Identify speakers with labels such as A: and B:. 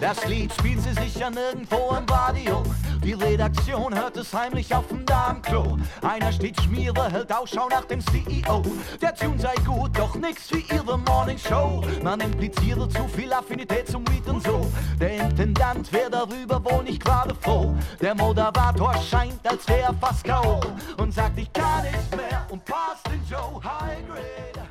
A: Das Lied spielt sie sicher nirgendwo im Radio. Die Redaktion hört es heimlich auf dem Darmklo. Einer steht Schmiere, hält Ausschau nach dem CEO. Der Tune sei gut, doch nix wie ihre Morningshow. Man impliziere zu viel Affinität zum Weed und so. Der Intendant wär darüber wohl nicht gerade froh. Der Moderator scheint, als wär er fast K.O. und sagt, ich kann nicht mehr und passt den Joe. High Grade.